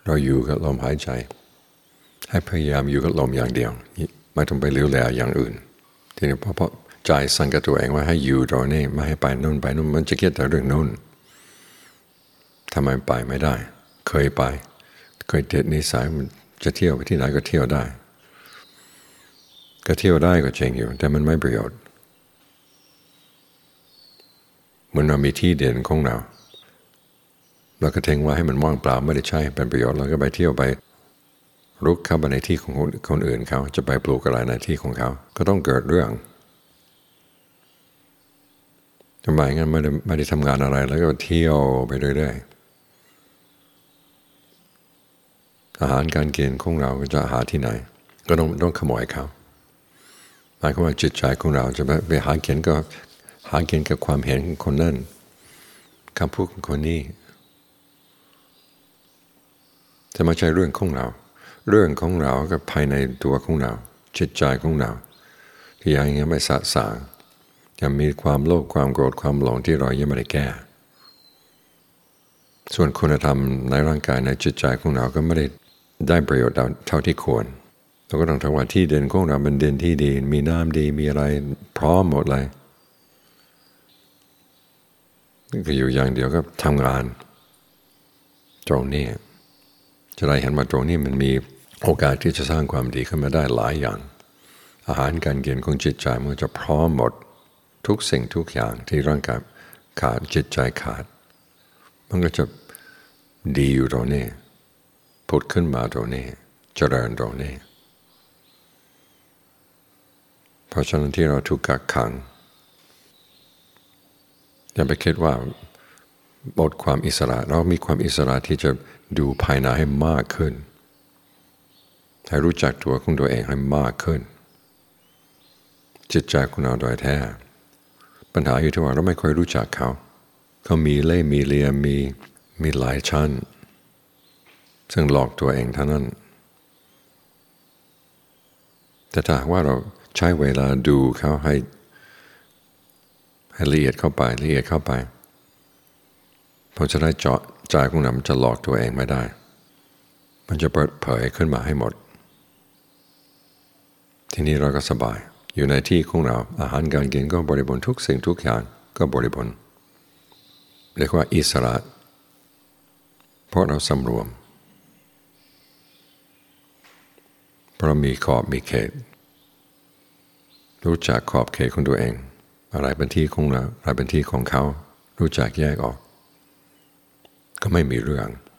เราอยู่กับลมหายใจให้พยายามอยู่กับลมอย่างเดียวไม่ต้องไปเลี้ยวแลอย่างอื่นทีนี้พอใจสั่งกับตัวเองว่าให้อยู่ตรงนี้ไม่ให้ไปนู่นมันจะคิดแต่เรื่องนู่นทำไมไปไม่ได้เคยติดนิสัยมันจะเที่ยวไปที่ไหนก็เที่ยวได้ก็เที่ยวได้ก็จริงอยู่แต่มันไม่ประโยชน์มันมีที่เด่นของเราก็ทิ้งไว้ให้มันว่างเปล่าไม่ได้ใช้เป็นประโยชน์เราก็ไปเที่ยวไปรุกเข้าไปในที่ของคนอื่นเขาจะไปปลูกอะไรในที่ของเขาก็ต้องเกิดเรื่องทำไมงั้นไม่ได้ทำงานอะไรแล้วก็เที่ยวไปเรื่อยๆอาหารการกินของเราก็จะหาที่ไหนก็ต้องขโมยเขาหมายความว่าจิตใจของเราจะไปหากินก็หากินกับความเห็นของคนนั้นคำพูดของคนนี้จะไม่ใช่เรื่องของเราก็ภายในตัวของเราจิตใจของเราที่ยังไม่สะสางยังมีความโลภความโกรธความหลงที่เรายังไม่ได้แก้ส่วนคุณธรรมในร่างกายในจิตใจของเราก็ไม่ได้ประโยชน์เท่าที่ควรเราก็ต้องทำว่าที่เด่นของเราเป็นเด่นที่ดีมีน้ำดีมีอะไรพร้อมหมดเลยก็อยู่อย่างเดียวก็ทำงานตรงนี้จะได้เห็นว่าตรงนี้มันมีโอกาสที่จะสร้างความดีขึ้นมาได้หลายอย่างอาหารการกินของจิตใจมันจะพร้อมหมดทุกสิ่งทุกอย่างที่ร่างกายขาดจิตใจขาดมันก็จะดีอยู่ตรงนี้ผุดขึ้นมาตรงนี้เจริญตรงนี้เพราะฉะนั้นที่เราถูกกักขังอย่าไปคิดว่าหมดความอิสระเรามีความอิสระที่จะดูภายในให้มากขึ้นให้รู้จักตัวของตัวเองให้มากขึ้นจิตใจของเราโดยแท้ปัญหาอยู่ที่ว่าเราไม่ค่อยรู้จักเขามีเล่ห์มีเหลี่ยมมีหลายชั้นซึ่งหลอกตัวเองเท่านั้นแต่ถ้าว่าเราใช้เวลาดูเขาให้ละเอียดเข้าไปพอจะได้เจาะใจของเรามันจะหลอกตัวเองไม่ได้มันจะเปิดเผยขึ้นมาให้หมดทีนี้เราก็สบายอยู่ในที่ของเราอาหารการกินก็บริบูรณ์ทุกสิ่งทุกอย่างก็บริบูรณ์เรียกว่าอิสระเพราะเราสำรวมเพราะมีขอบมีเขตรู้จักขอบเขตของตัวเองอะไรเป็นที่ของเราอะไรเป็นที่ของเขารู้จักแยกออกก็ไม่มีเรื่อง